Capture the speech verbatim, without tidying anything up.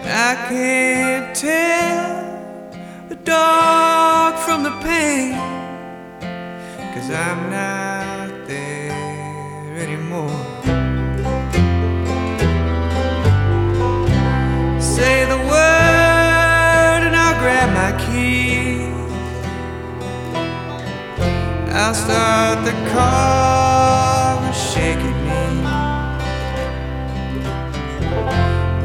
I can't tell the dark from the pain, 'cause I'm not there anymore. Say the word and I'll grab my key. I'll start the car